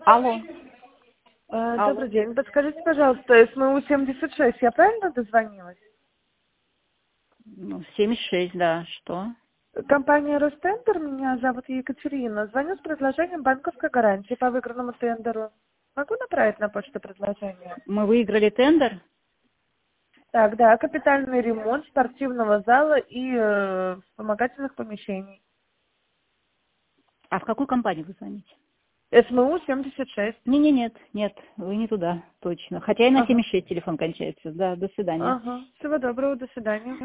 Алло. Добрый Алло. день. Подскажите, пожалуйста, СМУ 76, я правильно дозвонилась? Ну, 76, да. Что? Компания «Ростендер», меня зовут Екатерина. Звоню с предложением банковской гарантии по выигранному тендеру. Могу направить на почту предложение? Мы выиграли тендер? Так, да, капитальный ремонт спортивного зала и вспомогательных помещений. А в какую компанию вы звоните? СМУ 76. Нет, вы не туда, точно. Хотя и на Ага. 76 телефон кончается. Да, до свидания. Ага. Всего доброго, до свидания.